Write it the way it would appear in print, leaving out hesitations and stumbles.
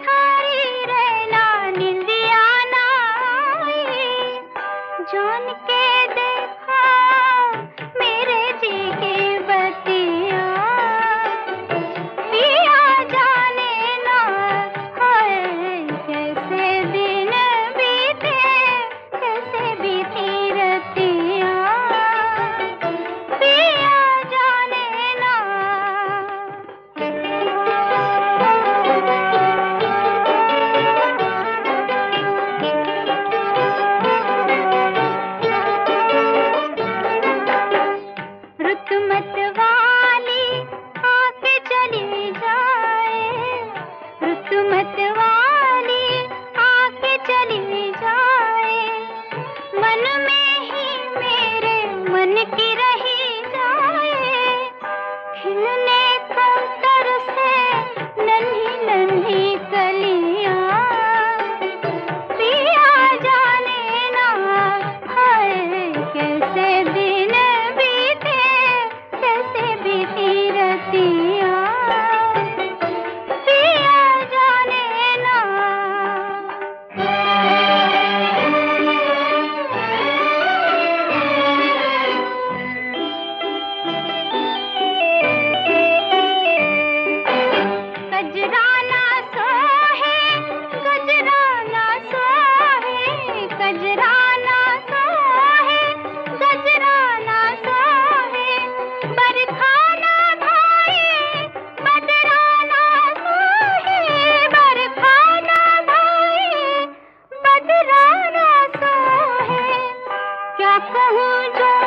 थारी रहना निंदिया ना आई। जान के देखा मेरे जी की बतिया, पिया जाने ना हाय कैसे दिन बीते, कैसे बीती रतिया, पिया जाने ना। रुत मत वाली आके चली जाए, रुत मत वाली आके चली जाए, मन में ही मेरे मन की रही जाए। खिलने को तरसे नन्ही नन्ही कलियां, पिया जाने ना हाय कैसे दिन बीते, कैसे बीती रतिया, पिया जाने ना। गजराना सोहे, गजराना सोहे, गजराना सोहे, गजराना सोहे, बरखाना भाई, बदराना सोहे, बरखाना भाई, बदराना सोहे। क्या कहूँ जो